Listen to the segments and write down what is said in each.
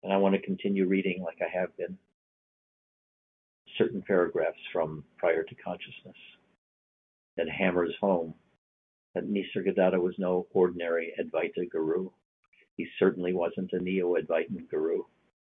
And I want to continue reading, like I have been, certain paragraphs from Prior to Consciousness that hammers home that Nisargadatta was no ordinary Advaita guru. He certainly wasn't a neo-Advaitin guru.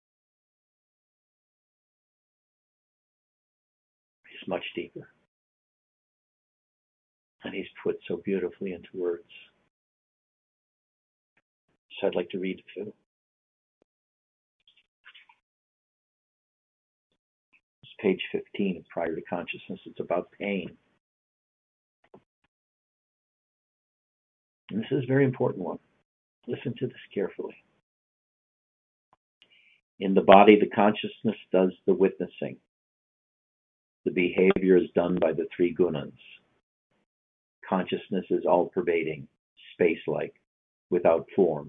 He's much deeper. And he's put so beautifully into words. So I'd like to read a few. It's page 15 of Prior to Consciousness. It's about pain. And this is a very important one. Listen to this carefully. In the body, the consciousness does the witnessing. The behavior is done by the three gunas. Consciousness is all-pervading, space-like, without form.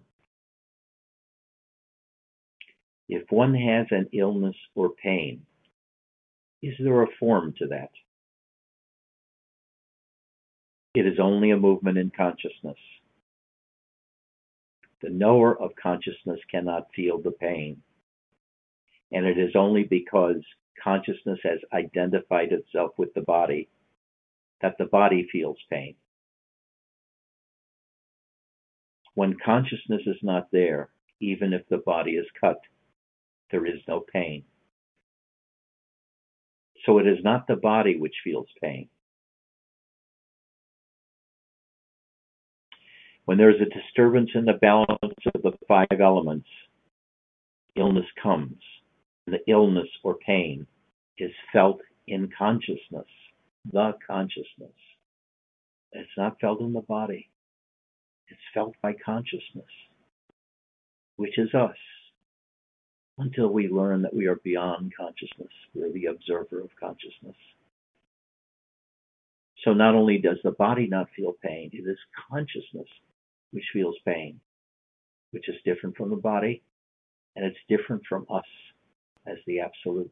If one has an illness or pain, is there a form to that? It is only a movement in consciousness. The knower of consciousness cannot feel the pain, and it is only because consciousness has identified itself with the body that the body feels pain. When consciousness is not there, even if the body is cut, there is no pain. So it is not the body which feels pain. When there is a disturbance in the balance of the five elements, illness comes, and the illness or pain is felt in consciousness, the consciousness. It's not felt in the body. It's felt by consciousness, which is us, until we learn that we are beyond consciousness. We're the observer of consciousness. So not only does the body not feel pain, it is consciousness which feels pain, which is different from the body, and it's different from us as the Absolute.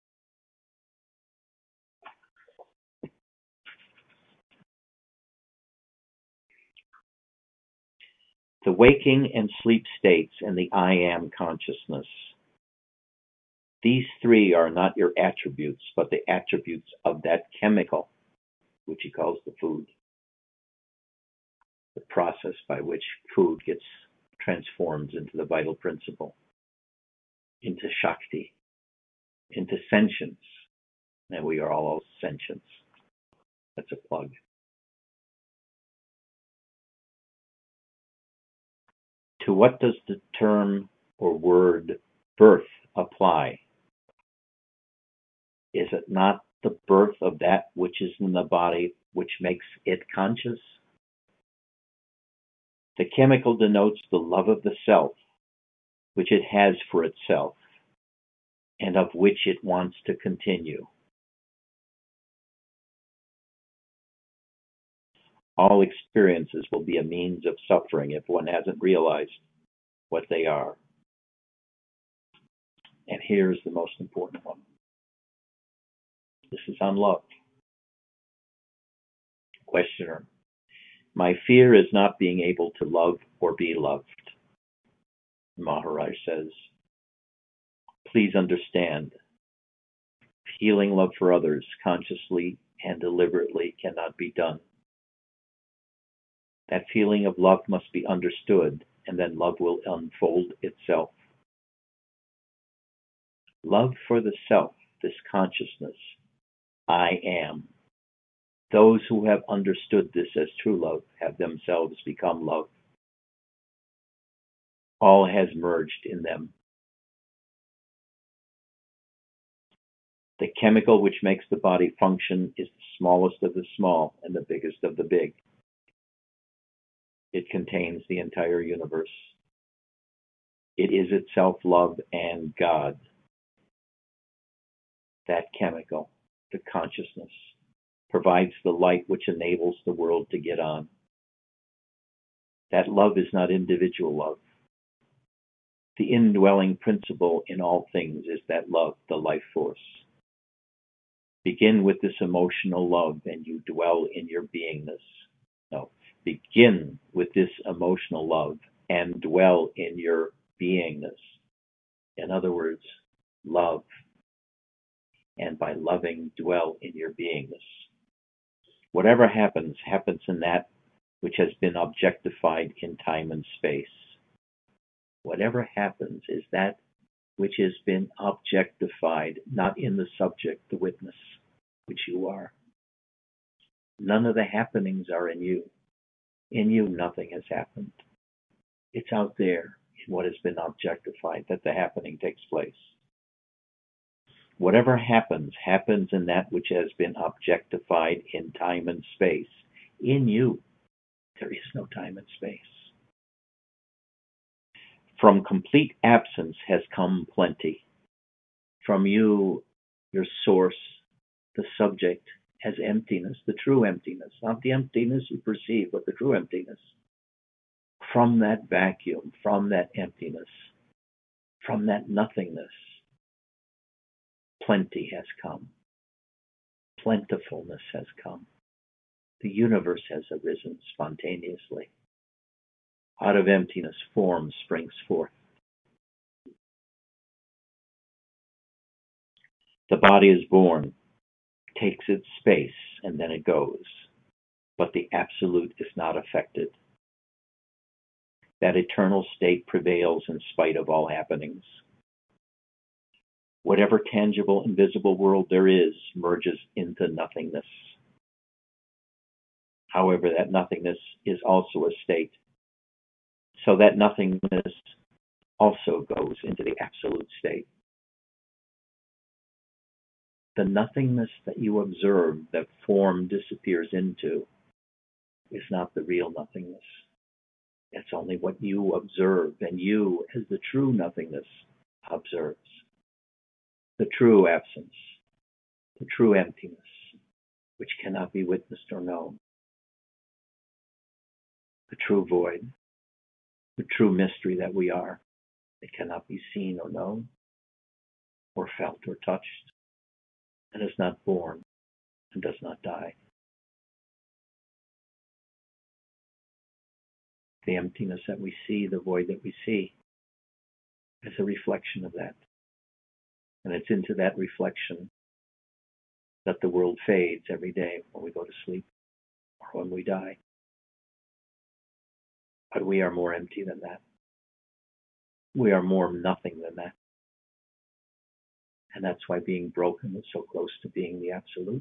The waking and sleep states and the I Am consciousness. These three are not your attributes, but the attributes of that chemical, which he calls the food. The process by which food gets transformed into the vital principle, into Shakti, into sentience. And we are all sentience. That's a plug. To what does the term or word birth apply? Is it not the birth of that which is in the body which makes it conscious? The chemical denotes the love of the self, which it has for itself, and of which it wants to continue. All experiences will be a means of suffering if one hasn't realized what they are. And here's the most important one. This is on love. Questioner. My fear is not being able to love or be loved. Maharaj says, please understand, feeling love for others consciously and deliberately cannot be done. That feeling of love must be understood, and then love will unfold itself. Love for the self, this consciousness, I am. Those who have understood this as true love have themselves become love. All has merged in them. The chemical which makes the body function is the smallest of the small and the biggest of the big. It contains the entire universe. It is itself love and God. That chemical, the consciousness, provides the light which enables the world to get on. That love is not individual love. The indwelling principle in all things is that love, the life force. Begin with this emotional love and you dwell in your beingness. No, begin with this emotional love and dwell in your beingness. In other words, love, and by loving, dwell in your beingness. Whatever happens, happens in that which has been objectified in time and space. Whatever happens is that which has been objectified, not in the subject, the witness, which you are. None of the happenings are in you. In you, nothing has happened. It's out there in what has been objectified that the happening takes place. Whatever happens, happens in that which has been objectified in time and space. In you, there is no time and space. From complete absence has come plenty. From you, your source, the subject, has emptiness, the true emptiness, not the emptiness you perceive, but the true emptiness. From that vacuum, from that emptiness, from that nothingness, plenty has come. Plentifulness has come. The universe has arisen spontaneously. Out of emptiness, form springs forth. The body is born, takes its space, and then it goes. But the absolute is not affected. That eternal state prevails in spite of all happenings. Whatever tangible, invisible world there is merges into nothingness. However, that nothingness is also a state. So that nothingness also goes into the absolute state. The nothingness that you observe, that form disappears into, is not the real nothingness. It's only what you observe, and you, as the true nothingness, observes. The true absence, the true emptiness, which cannot be witnessed or known. The true void, the true mystery that we are. It cannot be seen or known, or felt or touched, and is not born and does not die. The emptiness that we see, the void that we see, is a reflection of that. And it's into that reflection that the world fades every day when we go to sleep or when we die. But we are more empty than that. We are more nothing than that. And that's why being broken is so close to being the absolute.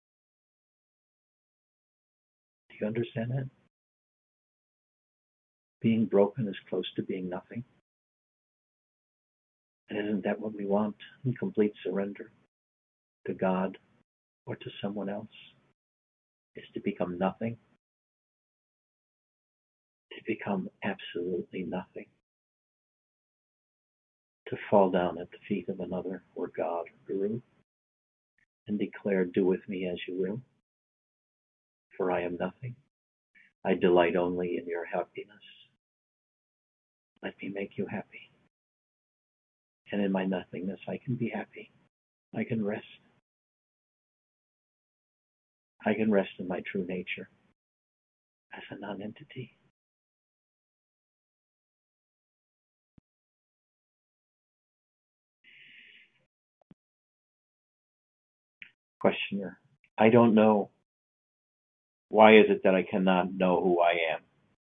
Do you understand that? Being broken is close to being nothing. And isn't that what we want in complete surrender to God or to someone else? Is to become nothing. To become absolutely nothing. To fall down at the feet of another or God or Guru and declare, do with me as you will, for I am nothing. I delight only in your happiness. Let me make you happy. And in my nothingness, I can be happy. I can rest. I can rest in my true nature as a non-entity. Questioner, I don't know. Why is it that I cannot know who I am?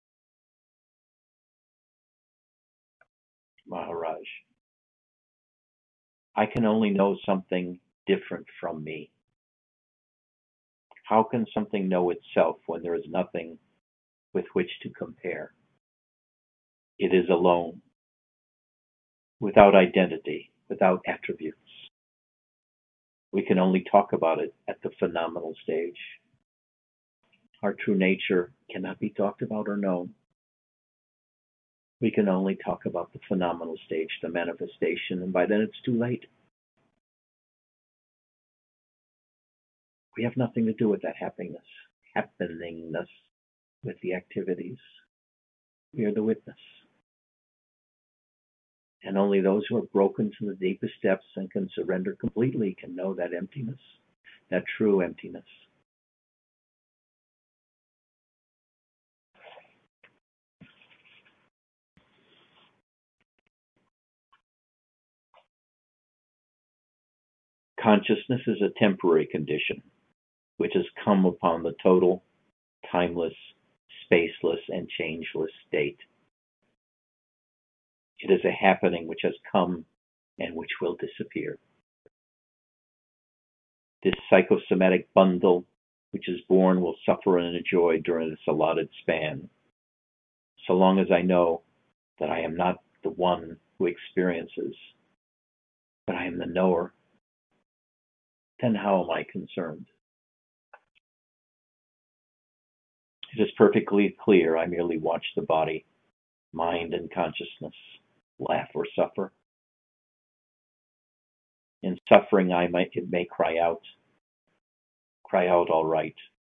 Maharaj, I can only know something different from me. How can something know itself when there is nothing with which to compare? It is alone, without identity, without attributes. We can only talk about it at the phenomenal stage. Our true nature cannot be talked about or known. We can only talk about the phenomenal stage, the manifestation, and by then it's too late. We have nothing to do with that happeningness with the activities. We are the witness. And only those who are broken to the deepest depths and can surrender completely can know that emptiness, that true emptiness. Consciousness is a temporary condition which has come upon the total, timeless, spaceless, and changeless state. It is a happening which has come and which will disappear. This psychosomatic bundle which is born will suffer and enjoy during its allotted span. So long as I know that I am not the one who experiences, but I am the knower, then how am I concerned? It is perfectly clear I merely watch the body, mind, and consciousness laugh or suffer. In suffering, it may cry out all right.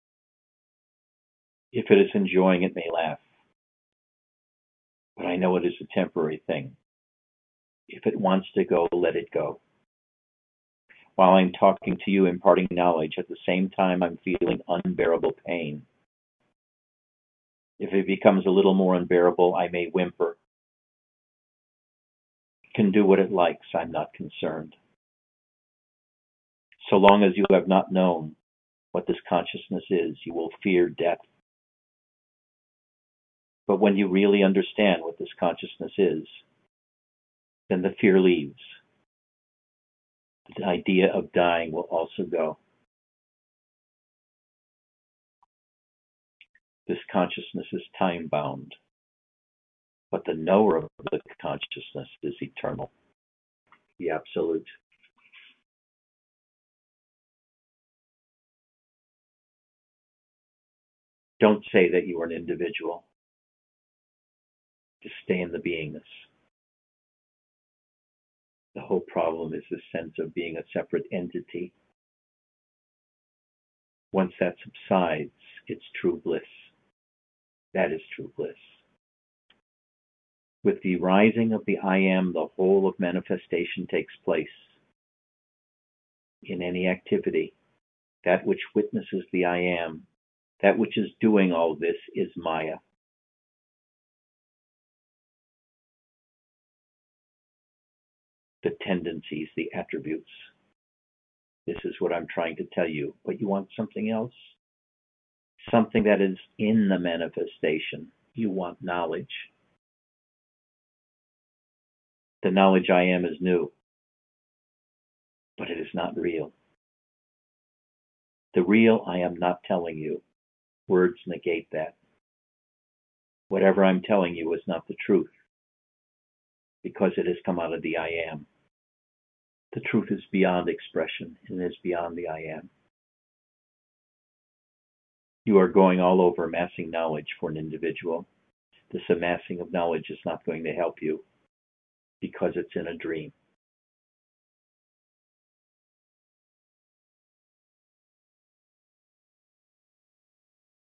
If it is enjoying, it may laugh. But I know it is a temporary thing. If it wants to go, let it go. While I'm talking to you, imparting knowledge, at the same time I'm feeling unbearable pain. If it becomes a little more unbearable, I may whimper. It can do what it likes, I'm not concerned. So long as you have not known what this consciousness is, you will fear death. But when you really understand what this consciousness is, then the fear leaves. The idea of dying will also go. This consciousness is time-bound, but the knower of the consciousness is eternal, the absolute. Don't say that you are an individual. Just stay in the beingness. The whole problem is the sense of being a separate entity. Once that subsides, it's true bliss. That is true bliss. With the rising of the I Am, the whole of manifestation takes place. In any activity, that which witnesses the I Am, that which is doing all this is Maya. The tendencies, the attributes. This is what I'm trying to tell you. But you want something else? Something that is in the manifestation. You want knowledge. The knowledge I am is new, but it is not real. The real I am not telling you. Words negate that. Whatever I'm telling you is not the truth, because it has come out of the I Am. The truth is beyond expression and is beyond the I Am. You are going all over amassing knowledge for an individual. This amassing of knowledge is not going to help you because it's in a dream.